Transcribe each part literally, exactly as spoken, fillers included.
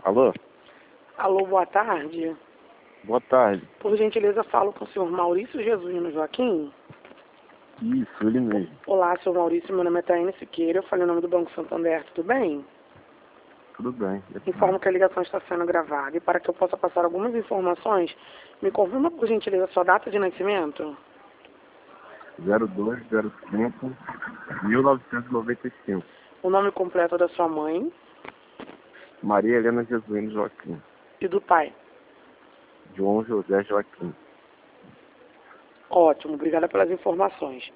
Alô? Alô, boa tarde. Boa tarde. Por gentileza, falo com o senhor Maurício Jesuíno Joaquim. Isso, ele mesmo. Olá, senhor Maurício, meu nome é Taine Siqueira, eu falei o nome do Banco Santander, tudo bem? Tudo bem. Informo que a ligação está sendo gravada e para que eu possa passar algumas informações, me confirma por gentileza a sua data de nascimento? zero dois zero cinco mil novecentos e noventa e cinco. O nome completo da sua mãe Maria Helena Jesuíno Joaquim. e do pai. João José Joaquim. Ótimo, obrigada pelas informações.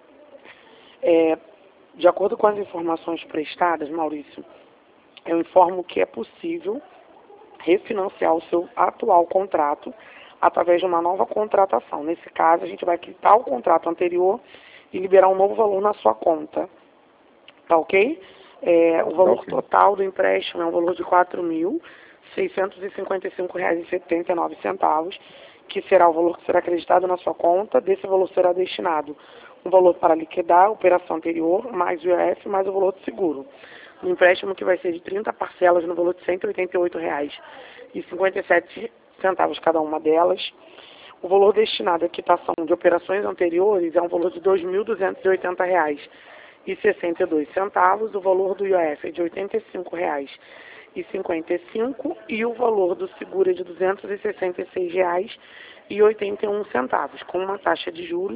É, de acordo com as informações prestadas, Maurício, eu informo que é possível refinanciar o seu atual contrato através de uma nova contratação. Nesse caso, a gente vai quitar o contrato anterior e liberar um novo valor na sua conta. Tá ok? É, o valor Ok. total do empréstimo é um valor de quatro mil seiscentos e cinquenta e cinco reais e setenta e nove centavos, que será o valor que será acreditado na sua conta. Desse valor será destinado um valor para liquidar a operação anterior, mais o I O F, mais o valor do seguro. Um empréstimo que vai ser de trinta parcelas no valor de cento e oitenta e oito reais e cinquenta e sete centavos cada uma delas. O valor destinado à quitação de operações anteriores é um valor de dois mil duzentos e oitenta reais e sessenta e dois centavos. O valor do I O F é de oitenta e cinco reais e cinquenta e cinco e o valor do seguro é de duzentos e sessenta e seis reais e oitenta e um centavos, com uma taxa de juros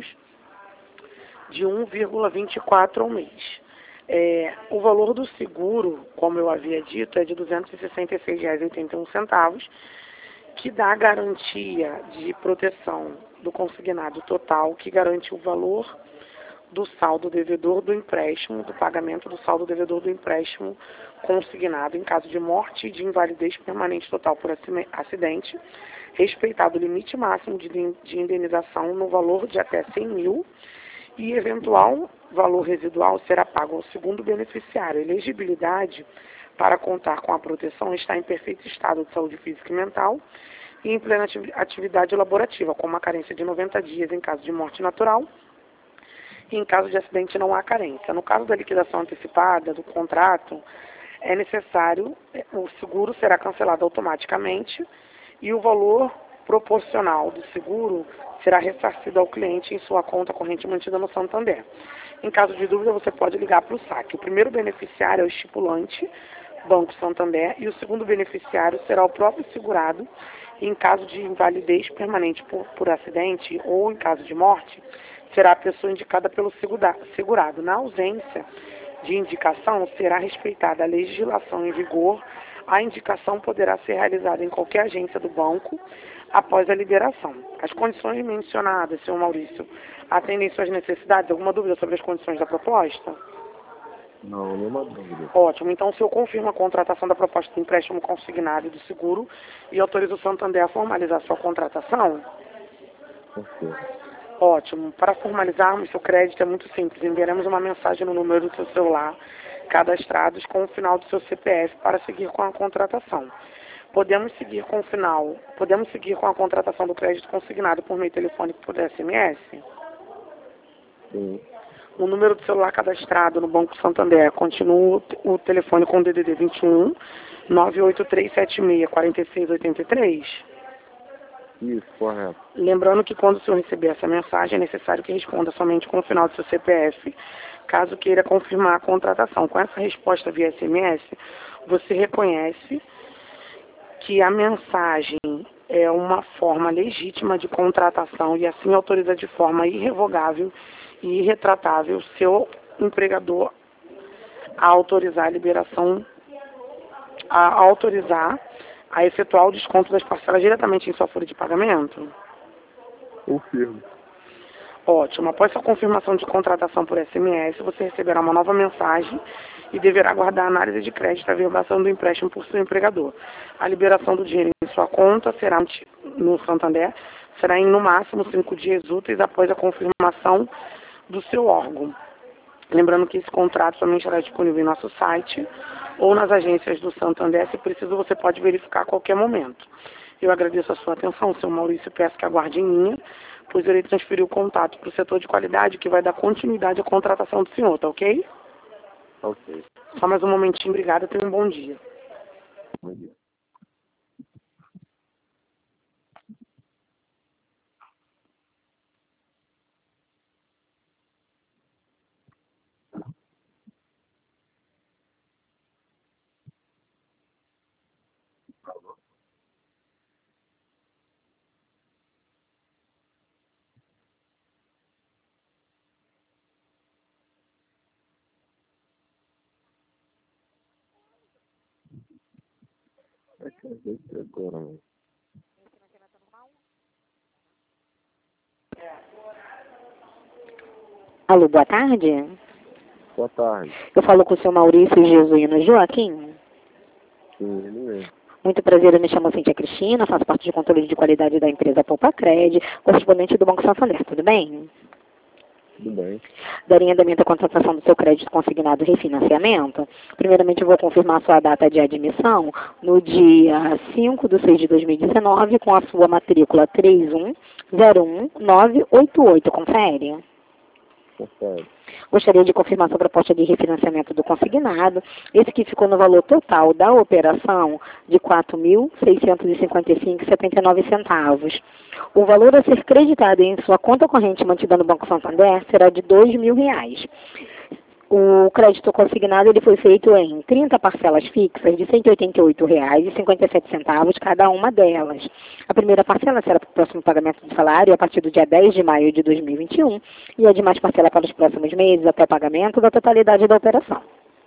de um vírgula vinte e quatro ao mês. É, o valor do seguro, como eu havia dito, é de duzentos e sessenta e seis reais e oitenta e um centavos, que dá a garantia de proteção do consignado total, que garante o valor do saldo devedor do empréstimo, do pagamento do saldo devedor do empréstimo consignado em caso de morte e de invalidez permanente total por acidente, respeitado o limite máximo de de indenização no valor de até cem mil, e eventual valor residual será pago ao segundo beneficiário. A elegibilidade para contar com a proteção está em perfeito estado de saúde física e mental e em plena atividade laborativa, com uma carência de noventa dias em caso de morte natural, e em caso de acidente não há carência. No caso da liquidação antecipada do contrato, é necessário, o seguro será cancelado automaticamente e o valor proporcional do seguro será ressarcido ao cliente em sua conta corrente mantida no Santander. Em caso de dúvida, você pode ligar para o saque. O primeiro beneficiário é o estipulante, Banco Santander, e o segundo beneficiário será o próprio segurado. Em caso de invalidez permanente por, por acidente ou em caso de morte, será a pessoa indicada pelo segurado. Na ausência de indicação, será respeitada a legislação em vigor. A indicação poderá ser realizada em qualquer agência do banco após a liberação. As condições mencionadas, senhor Maurício, atendem suas necessidades? Alguma dúvida sobre as condições da proposta? Não, nenhuma dúvida. Ótimo. Então, o senhor confirma a contratação da proposta de empréstimo consignado e do seguro e autoriza o Santander a formalizar sua contratação? Ok. Ótimo. Para formalizarmos seu crédito é muito simples. Enviaremos uma mensagem no número do seu celular cadastrados com o final do seu C P F para seguir com a contratação. Podemos seguir com o final, podemos seguir com a contratação do crédito consignado por meio telefônico por S M S? Sim. O número do celular cadastrado no Banco Santander continua o telefone com o D D D vinte e um, nove oito três sete seis, quatro seis oito três? Isso, correto. Lembrando que quando o senhor receber essa mensagem, é necessário que responda somente com o final do seu C P F, caso queira confirmar a contratação. Com essa resposta via S M S, você reconhece que a mensagem é uma forma legítima de contratação e assim autoriza de forma irrevogável e irretratável seu empregador a autorizar a liberação, a autorizar a efetuar o desconto das parcelas diretamente em sua folha de pagamento? Confirmo. Ótimo. Após sua confirmação de contratação por S M S, você receberá uma nova mensagem e deverá aguardar a análise de crédito e a verbação do empréstimo por seu empregador. A liberação do dinheiro em sua conta será no Santander será em no máximo cinco dias úteis após a confirmação do seu órgão. Lembrando que esse contrato somente estará disponível em nosso site ou nas agências do Santander. Se preciso, você pode verificar a qualquer momento. Eu agradeço a sua atenção, senhor Maurício, peço que aguarde em linha, pois eu irei transferir o contato para o setor de qualidade, que vai dar continuidade à contratação do senhor, tá ok? Ok. Só mais um momentinho, obrigada, tenha um bom dia. Bom dia. sei se agora, mano. Alô, boa tarde. Boa tarde. Eu falo com o senhor Maurício Jesuíno Joaquim. Sim, ele mesmo. Muito prazer, eu me chamo Cíntia Cristina, faço parte de controle de qualidade da empresa Poupa-Cred, correspondente do Banco Santander, tudo bem? Tudo bem. Daria andamento à contratação do seu crédito consignado e refinanciamento. Primeiramente, eu vou confirmar sua data de admissão no dia cinco de seis de dois mil e dezenove, com a sua matrícula três um zero um nove oito oito. Confere? Confere. Gostaria de confirmar sua proposta de refinanciamento do consignado, esse que ficou no valor total da operação de quatro mil seiscentos e cinquenta e cinco reais e setenta e nove centavos. O valor a ser creditado em sua conta corrente mantida no Banco Santander será de dois mil reais. O crédito consignado ele foi feito em trinta parcelas fixas de cento e oitenta e oito reais e cinquenta e sete centavos cada uma delas. A primeira parcela será para o próximo pagamento do salário a partir do dia dez de maio de dois mil e vinte e um e a demais parcela para os próximos meses até o pagamento da totalidade da operação.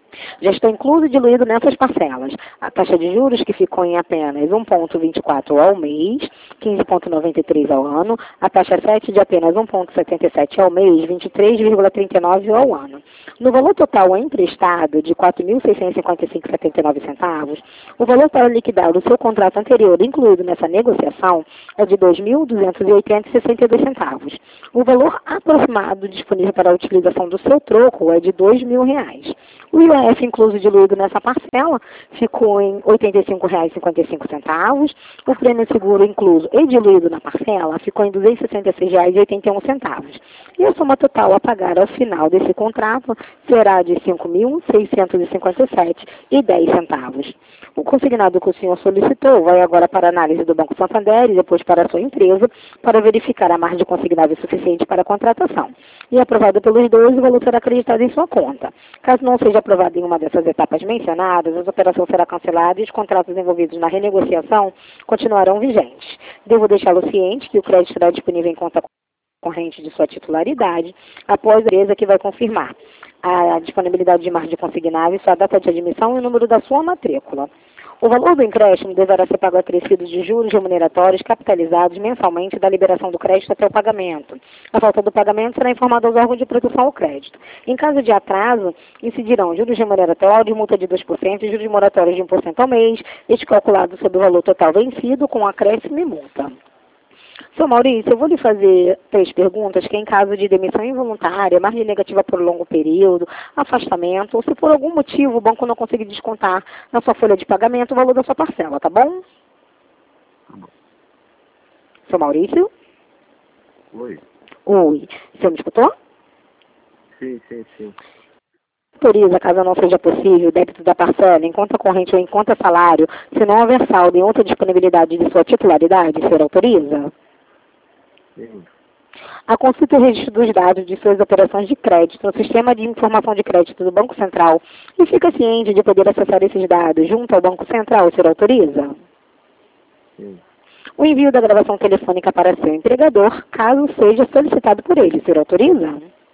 Já está incluso e diluído nessas parcelas a taxa de juros, que ficou em apenas um vírgula vinte e quatro ao mês, quinze vírgula noventa e três ao ano, a taxa sete de apenas um vírgula setenta e sete ao mês, vinte e três vírgula trinta e nove ao ano. No valor total emprestado de quatro mil seiscentos e cinquenta e cinco reais e setenta e nove centavos, o valor para liquidar o seu contrato anterior, incluído nessa negociação, é de dois mil duzentos e oitenta reais e sessenta e dois centavos. O valor aproximado disponível para a utilização do seu troco é de dois mil reais. O I O F incluso e diluído nessa parcela ficou em oitenta e cinco reais e cinquenta e cinco centavos. O prêmio seguro incluso e diluído na parcela ficou em duzentos e sessenta e seis reais e oitenta e um centavos. E a soma total a pagar ao final desse contrato será de cinco mil seiscentos e cinquenta e sete reais e dez centavos. O consignado que o senhor solicitou vai agora para a análise do Banco Santander e depois para a sua empresa para verificar a margem consignável suficiente para a contratação. E aprovado pelos dois, o valor será acreditado em sua conta. Caso não seja aprovado em uma dessas etapas mencionadas, a operação será cancelada e os contratos envolvidos na renegociação continuarão vigentes. Devo deixá-lo ciente que o crédito será disponível em conta corrente de sua titularidade, após a empresa que vai confirmar a disponibilidade de margem consignável, sua data de admissão e o número da sua matrícula. O valor do empréstimo deverá ser pago acrescido de juros remuneratórios capitalizados mensalmente da liberação do crédito até o pagamento. A falta do pagamento será informada aos órgãos de proteção ao crédito. Em caso de atraso, incidirão juros remuneratórios, multa de dois por cento e juros moratórios de um por cento ao mês, este calculado sobre o valor total vencido com acréscimo e multa. Seu Maurício, eu vou lhe fazer três perguntas que, em caso de demissão involuntária, margem negativa por longo período, afastamento, ou se por algum motivo o banco não conseguir descontar na sua folha de pagamento o valor da sua parcela, tá bom? Tá bom. Seu Maurício? Oi. Oi. O senhor me escutou? Sim, sim, sim. Autoriza, caso não seja possível, o débito da parcela em conta corrente ou em conta salário, se não houver saldo em outra disponibilidade de sua titularidade, o senhor autoriza? Sim. A consulta e registro dos dados de suas operações de crédito no Sistema de Informação de Crédito do Banco Central e fica ciente de poder acessar esses dados junto ao Banco Central, o senhor autoriza? Sim. O envio da gravação telefônica para seu empregador, caso seja solicitado por ele, o senhor autoriza?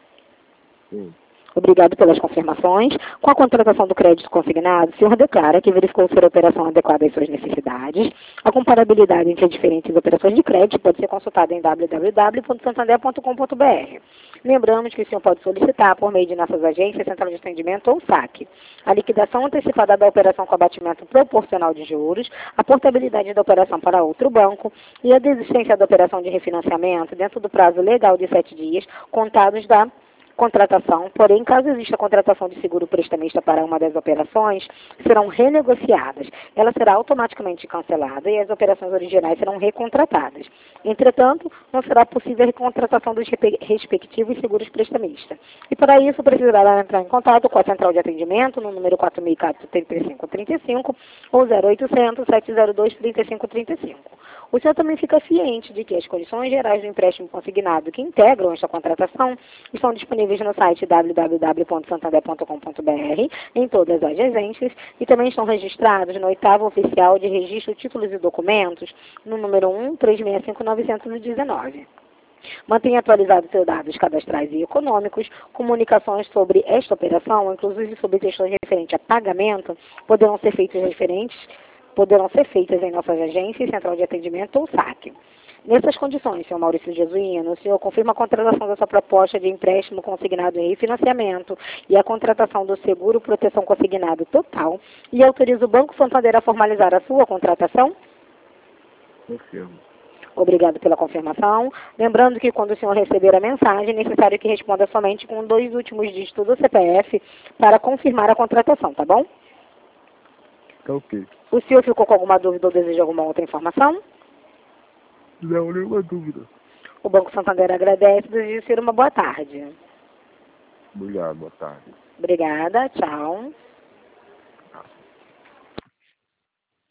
Sim. Obrigado pelas confirmações. Com a contratação do crédito consignado, o senhor declara que verificou ser a operação adequada às suas necessidades. A comparabilidade entre as diferentes operações de crédito pode ser consultada em w w w ponto santander ponto com ponto b r. Lembramos que o senhor pode solicitar, por meio de nossas agências, central de atendimento ou saque, a liquidação antecipada da operação com abatimento proporcional de juros, a portabilidade da operação para outro banco e a desistência da operação de refinanciamento dentro do prazo legal de sete dias, contados da contratação, porém, caso exista a contratação de seguro prestamista para uma das operações, serão renegociadas. Ela será automaticamente cancelada e as operações originais serão recontratadas. Entretanto, não será possível a recontratação dos respectivos seguros prestamistas. E para isso, precisará entrar em contato com a central de atendimento no número quatro mil e quatro, trinta e cinco trinta e cinco ou zero oitocentos, sete zero dois, trinta e cinco trinta e cinco. O senhor também fica ciente de que as condições gerais do empréstimo consignado que integram esta contratação estão disponíveis no site w w w ponto santander ponto com ponto b r, em todas as agências, e também estão registrados no oitavo oficial de registro de títulos e documentos, no número um três seis cinco nove um nove. Mantenha atualizados seus dados cadastrais e econômicos. Comunicações sobre esta operação, inclusive sobre questões referentes a pagamento, poderão ser feitas referentes poderão ser feitas em nossas agências, central de atendimento ou saque. Nessas condições, senhor Maurício Jesuíno, o senhor confirma a contratação da sua proposta de empréstimo consignado em refinanciamento e a contratação do seguro proteção consignado total e autoriza o Banco Santander a formalizar a sua contratação? Confirmo. Obrigado pela confirmação. Lembrando que quando o senhor receber a mensagem, é necessário que responda somente com dois últimos dígitos do C P F para confirmar a contratação, tá bom? Tá ok. O senhor ficou com alguma dúvida ou deseja alguma outra informação? Não, nenhuma dúvida. O Banco Santander agradece e deseja ser uma boa tarde. Obrigado, boa tarde. Obrigada, tchau.